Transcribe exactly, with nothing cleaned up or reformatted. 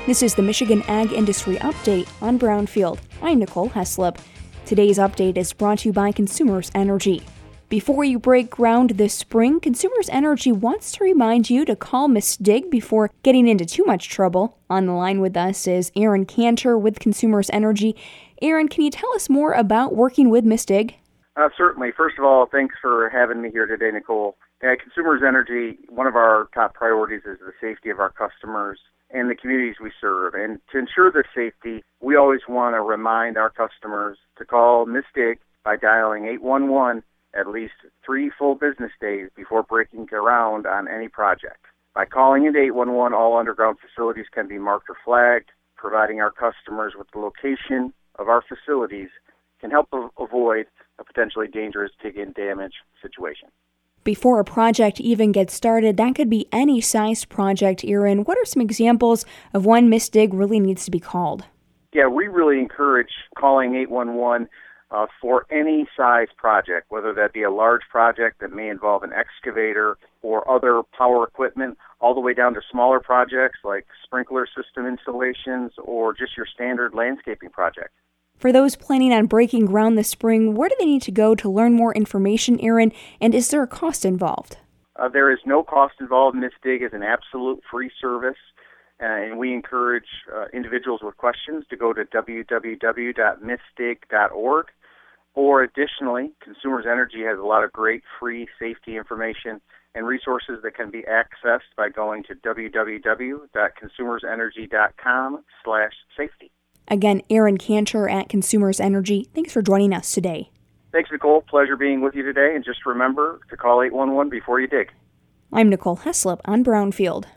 This is the Michigan Ag Industry Update on Brownfield. I'm Nicole Heslop. Today's update is brought to you by Consumers Energy. Before you break ground this spring, Consumers Energy wants to remind you to call Miss Dig before getting into too much trouble. On the line with us is Aaron Cantor with Consumers Energy. Aaron, can you tell us more about working with Miss Dig? Uh, certainly. First of all, thanks for having me here today, Nicole. At Consumers Energy, one of our top priorities is the safety of our customers and the communities we serve. And to ensure their safety, we always want to remind our customers to call Miss Dig by dialing eight one one at least three full business days before breaking ground on any project. By calling into eight one one, all underground facilities can be marked or flagged. Providing our customers with the location of our facilities can help avoid a potentially dangerous dig-in damage situation. Before a project even gets started, that could be any sized project, Aaron. What are some examples of when Miss Dig really needs to be called? Yeah, we really encourage calling eight one one uh, for any size project, whether that be a large project that may involve an excavator or other power equipment, all the way down to smaller projects like sprinkler system installations or just your standard landscaping project. For those planning on breaking ground this spring, where do they need to go to learn more information, Aaron, and is there a cost involved? Uh, there is no cost involved. Miss Dig is an absolute free service, uh, and we encourage uh, individuals with questions to go to w w w dot miss dig dot org. Or additionally, Consumers Energy has a lot of great free safety information and resources that can be accessed by going to w w w dot consumers energy dot com slash safety. Again, Aaron Cantor at Consumers Energy. Thanks for joining us today. Thanks, Nicole. Pleasure being with you today. And just remember to call eight one one before you dig. I'm Nicole Heslop on Brownfield.